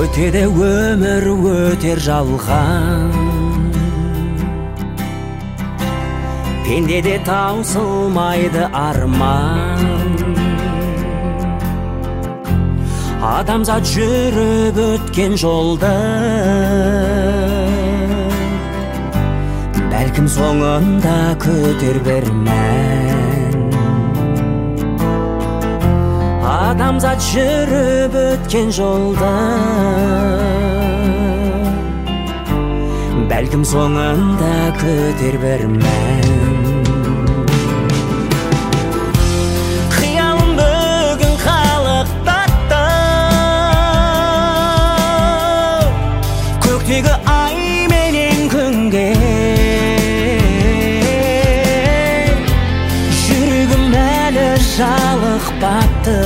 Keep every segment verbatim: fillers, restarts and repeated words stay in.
өтеді өмір өтер жалған, пендеде таусылмайды арман. Адамзат жүріп өткен жолды бәлкім соңында көтер бір мән. Адамзат жүріп өткен жолды бәлкім соңында көтер бір мән. Қиялым бүгін қалықтатты көктегі ай менен күнге. Жүрегім әлі жалықпапты,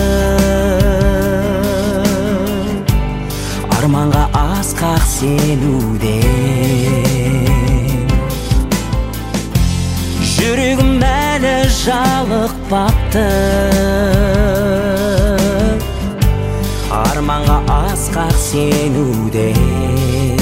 арманға асқақ сенуден. Жүрегім әлі жалықпапты, арманға асқақ сенуден.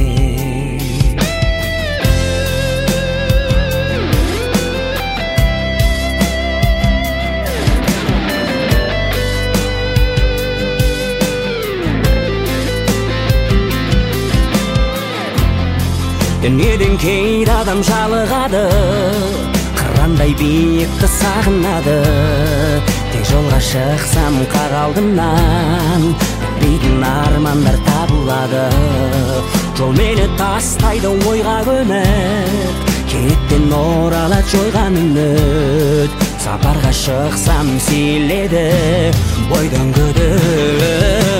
Дүниеден кейде адам жалығады, қырандай биікті сағынады. Тек жолға шықсам қар алдымнан бейтін армандар табылады. Жол мені тастайды ойға көміп, кенеттен оралады жойған үміт. Сапарға шықсам сейіледі бойдан күдік.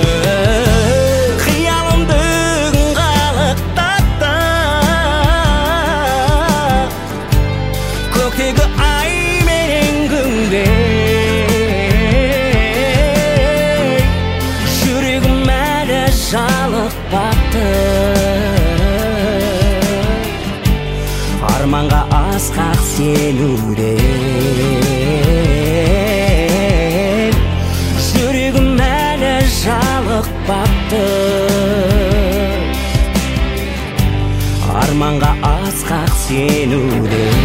Көктегі ай менен күнге. Жүрегім әлі жалықпапты, арманға асқақ сенуден. Жүрегім әлі жалықпапты, арманға асқақ сенуден.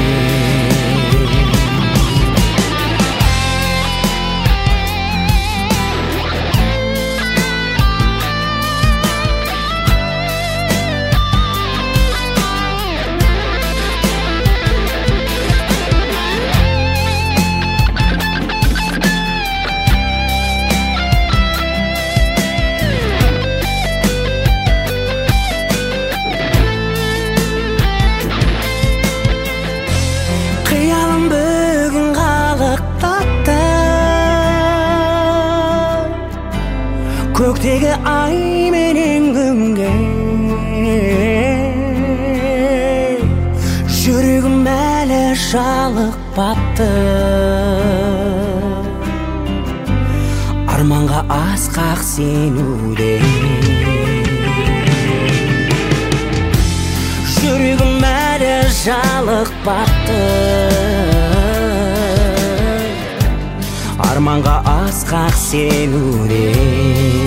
Қиялым бүгін қалықтатты көктегі ай менен күнге. Жүрегім әлі жалықпапты, арманға асқақ сенуден. Жүрегім әлі жалықпапты, арманға асқақ сенуден.